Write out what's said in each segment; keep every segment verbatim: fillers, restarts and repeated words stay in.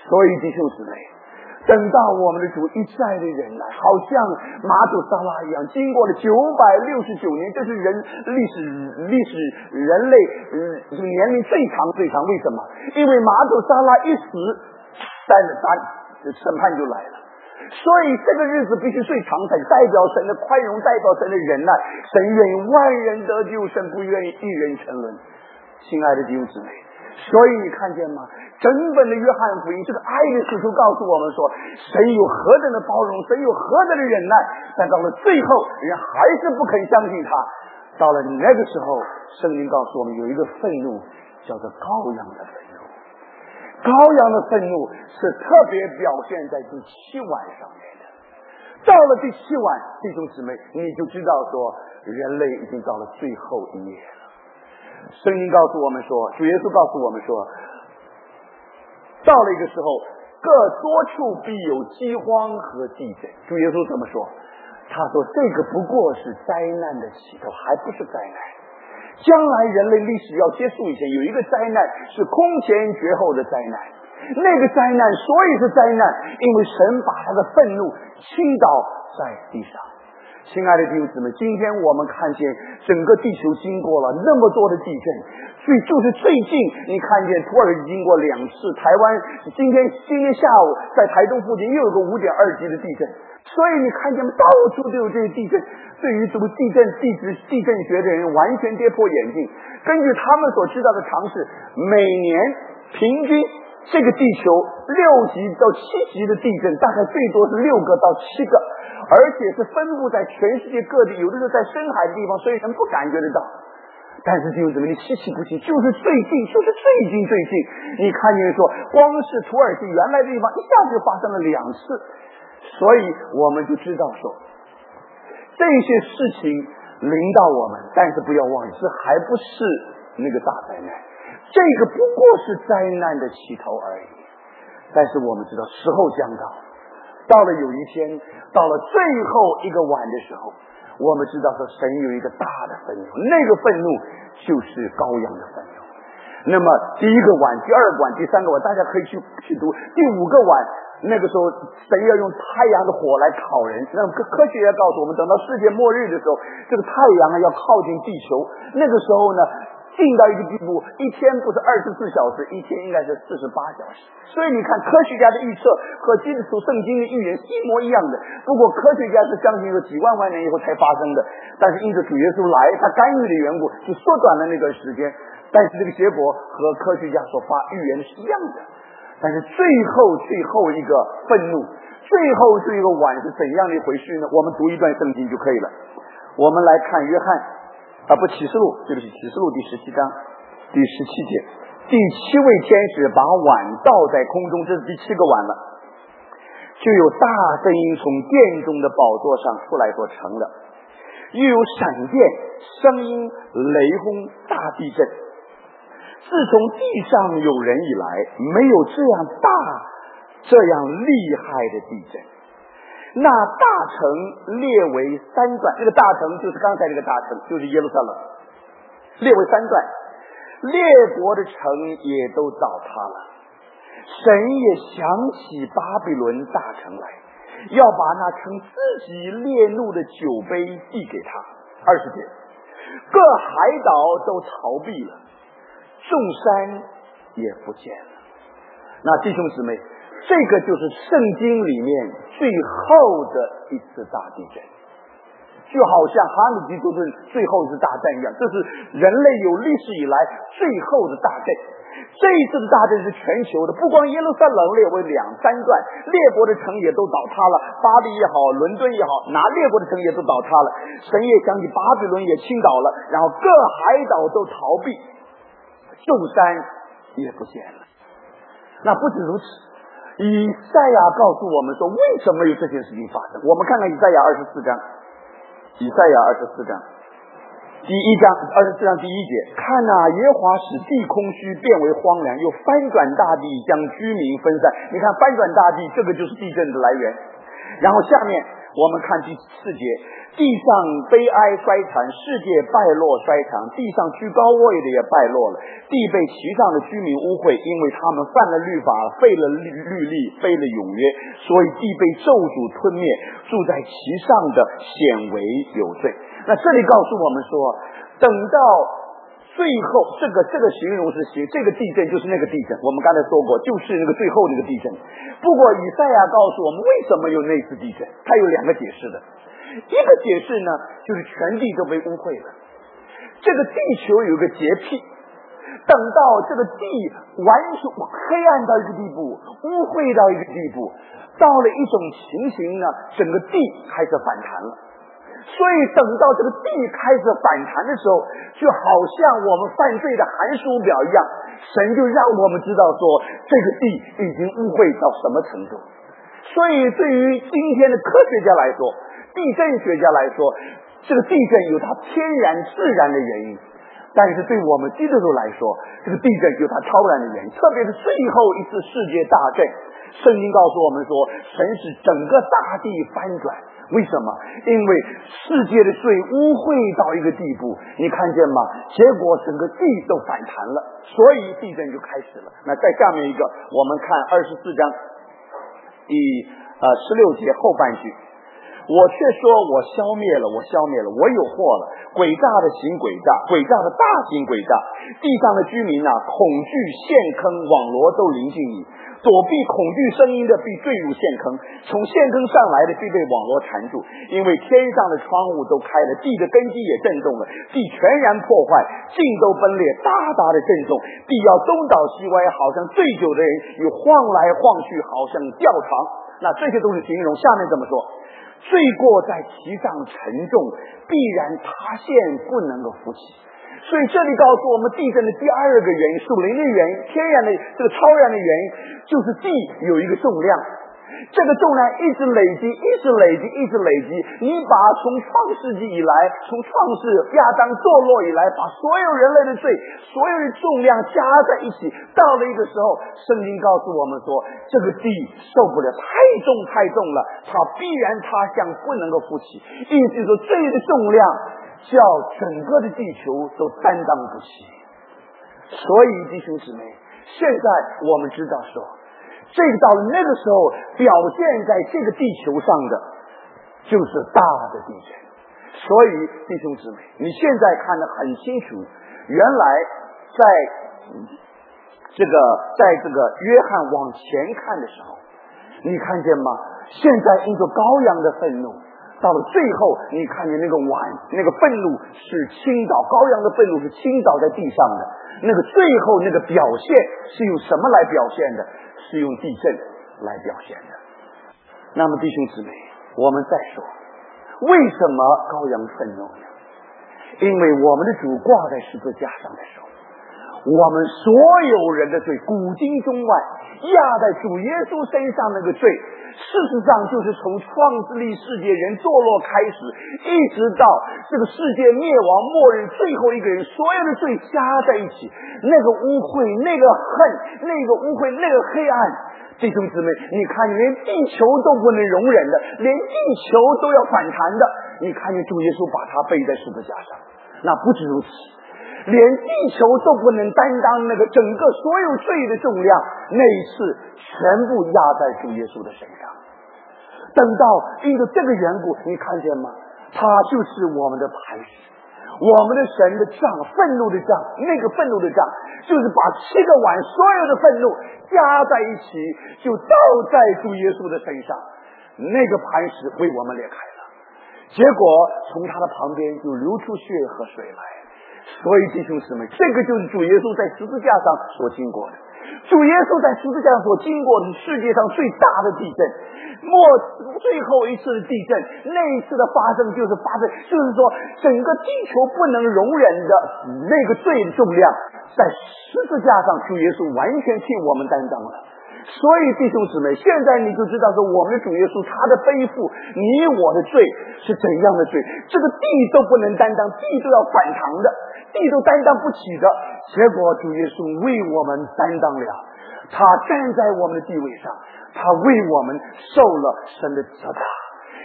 所以弟兄姊妹，等到我们的主一再的人来，好像马祖沙拉一样，经过了九百六十九年，这是人历史历史人类嗯这个年龄最长最长。为什么？因为马祖沙拉一死，三三审判就来了。所以这个日子必须最长，才代表神的宽容，代表神的忍耐。神愿意万人得救，神不愿意一人沉沦。亲爱的弟兄姊妹，所以你看见吗？整本的约翰福音，这个爱的使徒告诉我们说，神有何等的包容，神有何等的忍耐，但到了最后，人还是不肯相信他。到了那个时候，圣经告诉我们有一个愤怒，叫做羔羊的愤怒。羔羊的愤怒是特别表现在第七晚上面的。到了第七晚，弟兄姊妹，你就知道说，人类已经到了最后一夜了。圣经告诉我们说，主耶稣告诉我们说，到了一个时候，各多处必有饥荒和地震。主耶稣怎么说？他说这个不过是灾难的起头，还不是灾难。将来人类历史要结束以前，有一个灾难是空前绝后的灾难。那个灾难所以是灾难，因为神把他的愤怒倾倒在地上。亲爱的弟兄姊妹，今天我们看见整个地球经过了那么多的地震，所以就是最近你看见土耳其经过两次，台湾今天今天下午在台东附近又有个五点二级的地震。所以你看见到处都有这些地震，对于这个地震地质地震学的人完全跌破眼镜。根据他们所知道的常识，每年平均这个地球六级到七级的地震大概最多是六个到七个，而且是分布在全世界各地，有的时候在深海的地方，所以人不感觉得到。但是弟兄姊妹，你稀奇不奇，就是最近就是最近最近你看见说，光是土耳其原来的地方一下子就发生了两次。所以我们就知道说，这些事情临到我们，但是不要忘记，这还不是那个大灾难，这个不过是灾难的起头而已。但是我们知道时候将到，到了有一天，到了最后一个晚的时候，我们知道说神有一个大的愤怒，那个愤怒就是羔羊的愤怒。那么第一个晚，第二个晚，第三个晚，大家可以去去读。第五个晚，那个时候神要用太阳的火来烤人。那科科学家告诉我们，等到世界末日的时候，这个太阳啊要靠近地球，那个时候呢近到一个地步，一天不是二十四小时，一天应该是四十八小时。所以你看科学家的预测和基督徒圣经的预言一模一样的。不过科学家是相信有几万万年以后才发生的，但是因着主耶稣来他干预的缘故，就缩短了那段时间。但是这个结果和科学家所发预言是一样的。但是最后最后一个愤怒，最后这一个晚是怎样的一回事呢？我们读一段圣经就可以了。我们来看约翰啊，不启示录，对不起，启示录第十七章第十七节，第七位天使把碗倒在空中，这是第七个碗了。就有大声音从殿中的宝座上出来所成的，又有闪电、声音、雷轰、大地震。自从地上有人以来，没有这样大这样厉害的地震。那大城列为三段，这个大城就是刚才这个大城，就是耶路撒冷，列为三段，列国的城也都倒塌了。神也想起巴比伦大城来，要把那乘自己烈怒的酒杯递给他。二十节，各海岛都逃避了，众山也不见了。那弟兄姊妹，这个就是圣经里面最后的一次大地震，就好像哈努基多顿最后一次大战一样，这是人类有历史以来最后的大震。这一次的大震是全球的，不光耶路撒冷列为两三段，列国的城也都倒塌了，巴黎也好，伦敦也好，哪列国的城也都倒塌了。神也想起巴比伦也倾倒了，然后各海岛都逃避，众山也不见了。那不止如此，以赛亚告诉我们说，为什么有这件事情发生？我们看看以赛亚二十四章，以赛亚二十四章第一章二十四章第一节，看啊，耶和华使地空虚，变为荒凉，又翻转大地，将居民分散。你看翻转大地，这个就是地震的来源。然后下面我们看第四节，地上悲哀衰残，世界败落衰残，地上居高位的也败落了，地被其上的居民污秽，因为他们犯了律法，废了律律例，废了永约，所以地被咒诅吞灭，住在其上的显为有罪。那这里告诉我们说，等到最后这个这个形容是形这个地震就是那个地震，我们刚才说过，就是那个最后那个地震。不过以赛亚告诉我们为什么有那次地震，他有两个解释的。一个解释呢，就是全地都被污秽了，这个地球有个洁癖，等到这个地完全黑暗到一个地步，污秽到一个地步，到了一种情形呢，整个地开始反弹了。所以等到这个地开始反弹的时候，就好像我们犯罪的寒暑表一样，神就让我们知道说这个地已经污秽到什么程度。所以对于今天的科学家来说，地震学家来说，这个地震有它天然自然的原因，但是对我们基督徒来说，这个地震有它超然的原因。特别是最后一次世界大震，圣经告诉我们说，神使整个大地翻转。为什么？因为世界的罪污秽到一个地步，你看见吗？结果整个地都反弹了，所以地震就开始了。那在下面一个，我们看二十四章第呃十六节后半句，我却说我消灭了，我消灭了，我有祸了，诡诈的行诡诈，诡诈的大行诡诈，地上的居民啊，恐惧陷坑网罗都临近你，躲避恐惧声音的必坠入陷坑，从陷坑上来的必被网罗缠住，因为天上的窗户都开了，地的根基也震动了，地全然破坏，尽都崩裂，大大的震动，地要东倒西歪，好像醉酒的人，有晃来晃去，好像吊床。那这些都是形容，下面怎么说？罪过在其上沉重，必然塌陷，不能够扶起。所以这里告诉我们，地震的第二个原因，属灵的原因，天然的这个超然的原因，就是地有一个重量，这个重量一直累积，一直累积，一直累积。你把从创世纪以来，从创世亚当堕落以来，把所有人类的罪，所有的重量加在一起，到了一个时候，圣经告诉我们说，这个地受不了，太重太重了，它必然塌向，不能够扶起。意思说，罪的重量叫整个的地球都担当不起。所以弟兄姊妹，现在我们知道说，这个到了那个时候表现在这个地球上的就是大的地震。所以弟兄姊妹，你现在看得很清楚，原来在这个在这个约翰往前看的时候，你看见吗？现在因着羔羊的愤怒，到了最后你看见那个碗，那个愤怒是倾倒，羔羊的愤怒是倾倒在地上的，那个最后那个表现是用什么来表现的？是用地震来表现的。那么弟兄姊妹，我们再说，为什么羔羊愤怒呢？因为我们的主挂在十字架上的时候，我们所有人的罪，古今中外压在主耶稣身上那个罪，事实上就是从创世历世界人堕落开始，一直到这个世界灭亡末日最后一个人，所有的罪加在一起，那个污秽，那个恨，那个污秽，那个黑暗，弟兄姊妹，你看连地球都不能容忍的，连地球都要反弹的，你看见主耶稣把它背在十字架上。那不止如此，连地球都不能担当那个整个所有罪的重量，那一次全部压在主耶稣的身上。等到因着这个缘故，你看见吗？他就是我们的磐石，我们的神的杖，愤怒的杖，那个愤怒的杖就是把七个碗所有的愤怒加在一起，就倒在主耶稣的身上，那个磐石为我们裂开了，结果从他的旁边就流出血和水来。所以弟兄姊妹，这个就是主耶稣在十字架上所经过的。主耶稣在十字架上所经过的是世界上最大的地震，末最后一次的地震，那一次的发生就是发生，就是说整个地球不能容忍的那个罪的重量，在十字架上主耶稣完全替我们担当了。所以弟兄姊妹，现在你就知道说，我们的主耶稣他的背负你我的罪是怎样的罪，这个地都不能担当，地都要反弹的，地都担当不起的，结果主耶稣为我们担当了，他站在我们的地位上，他为我们受了神的责打，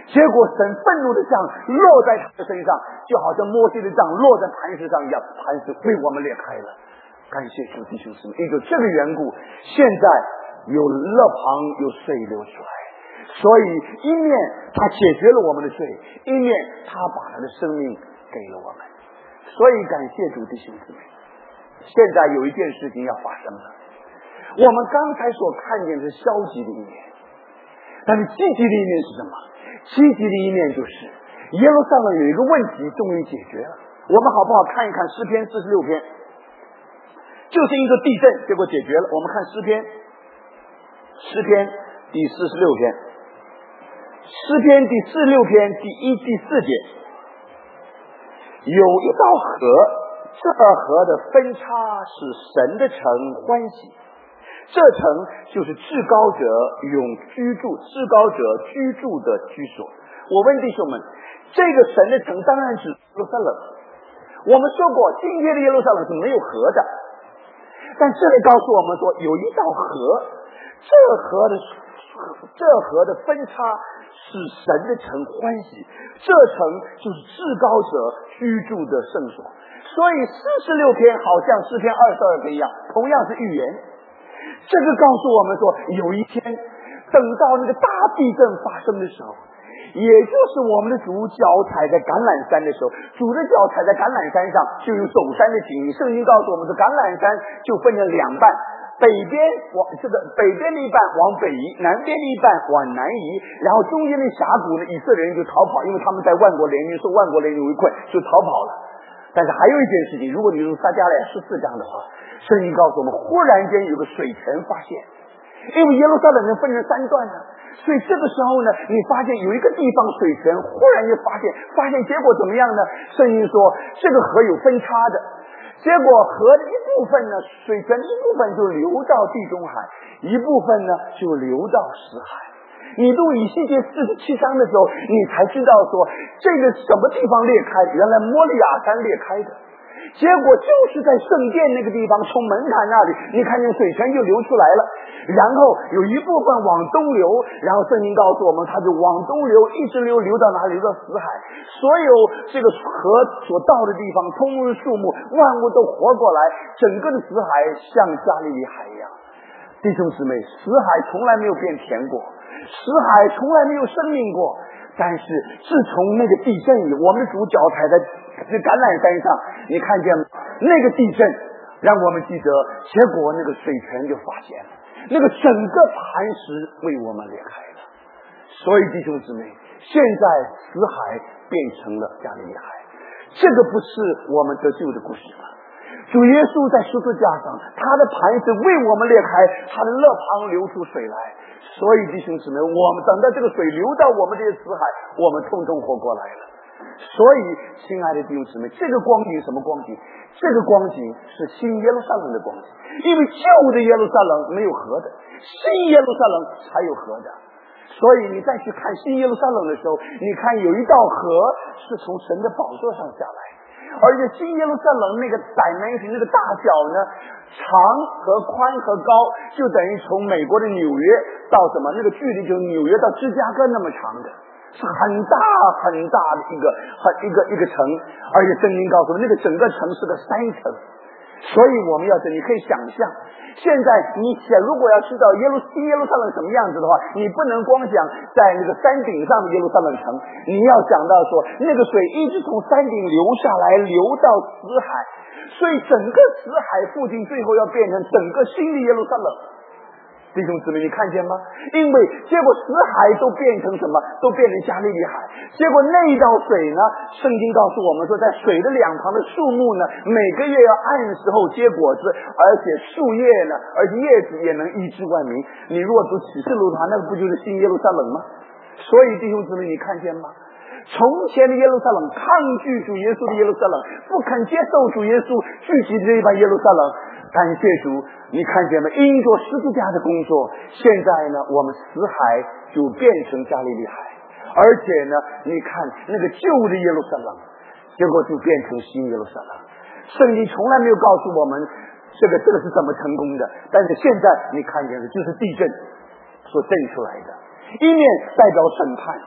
结果神愤怒的杖落在他的身上，就好像摩西的杖落在磐石上一样，磐石被我们裂开了。感谢主，弟兄姊妹，因为这个缘故，现在有肋旁有水流出来，所以一面他解决了我们的罪，一面他把他的生命给了我们。所以感谢主，弟兄姊妹，现在有一件事情要发生了。我们刚才所看见的是消极的一面，但是积极的一面是什么？积极的一面就是耶路撒冷有一个问题终于解决了。我们好不好看一看诗篇四十六篇，就是一个地震，结果解决了。我们看诗篇，诗篇第四十六篇，诗篇第四十六篇第一、第四节，有一道河，这河的分叉使神的城欢喜，这城就是至高者永居住，至高者居住的居所。我问弟兄们，这个神的城当然指耶路撒冷。我们说过，今天的耶路撒冷是没有河的，但这里告诉我们说，有一道河，这河的这河的分叉使神的城欢喜，这城就是至高者居住的圣所。所以四十六篇好像诗篇二十二篇一样，同样是预言。这个告诉我们说，有一天等到那个大地震发生的时候，也就是我们的主脚踩在橄榄山的时候，主的脚踩在橄榄山上就有走山的情形。圣经告诉我们说，橄榄山就分成两半，北边往这个北边的一半往北移，南边的一半往南移，然后中间的峡谷呢，以色列人就逃跑，因为他们在万国联军受万国联军围困，就逃跑了。但是还有一件事情，如果你读撒迦利亚十四章的话，圣经告诉我们，忽然间有个水泉发现，因为耶路撒冷人分成三段呢，所以这个时候呢，你发现有一个地方水泉，忽然间发现，发现结果怎么样呢？圣经说这个河有分叉的，结果河的一部分呢，水泉的一部分就流到地中海，一部分呢就流到死海。你读以西结四十七章的时候，你才知道说这个什么地方裂开，原来摩利亚山裂开的。结果就是在圣殿那个地方，从门槛那里你看见水泉就流出来了，然后有一部分往东流，然后圣经告诉我们它就往东流，一直流流到哪里？流到死海。所有这个河所到的地方，通入树木，万物都活过来，整个的死海像加利利海一样。弟兄姊妹，死海从来没有变甜过，死海从来没有生命过，但是自从那个地震以，我们的主脚踩在这橄榄山上，你看见那个地震让我们记得，结果那个水泉就发现了，那个整个磐石为我们裂开了。所以弟兄姊妹，现在死海变成了加利利海，这个不是我们得救的故事吗？主耶稣在十字架上，他的磐石为我们裂开，他的肋旁流出水来。所以弟兄姊妹，我们等到这个水流到我们这些死海，我们通通活过来了。所以亲爱的弟兄姊妹，这个光景什么光景？这个光景是新耶路撒冷的光景，因为旧的耶路撒冷没有河的，新耶路撒冷才有河的。所以你再去看新耶路撒冷的时候，你看有一道河是从神的宝座上下来，而且新耶路撒冷那个 dimension 那个大小呢，长和宽和高就等于从美国的纽约到什么，那个距离就纽约到芝加哥那么长的，是很大很大的一个很一个一个城。而且圣经告诉我们，那个整个城市的三层。所以我们要这，你可以想象，现在你想如果要知道耶路新耶路撒冷什么样子的话，你不能光想在那个山顶上的耶路撒冷城，你要想到说那个水一直从山顶流下来，流到死海，所以整个死海附近最后要变成整个新的耶路撒冷。弟兄姊妹，你看见吗？因为结果死海都变成什么？都变成加利利海。结果那一道水呢，圣经告诉我们说，在水的两旁的树木呢，每个月要按时候结果子，而且树叶呢，而且叶子也能医治万民。你如果读启示录的话，那个不就是新耶路撒冷吗？所以弟兄姊妹，你看见吗？从前的耶路撒冷抗拒主耶稣的耶路撒冷，不肯接受主耶稣聚集的这一帮耶路撒冷。感谢主，你看见吗？因着十字架的工作，现在呢，我们死海就变成加利利海，而且呢，你看那个旧的耶路撒冷，结果就变成新耶路撒冷。圣经从来没有告诉我们这个这个是怎么成功的，但是现在你看见的就是地震所震出来的，一面代表审判，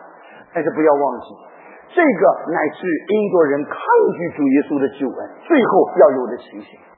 但是不要忘记，这个乃是英国人抗拒主耶稣的救恩最后要有的情形。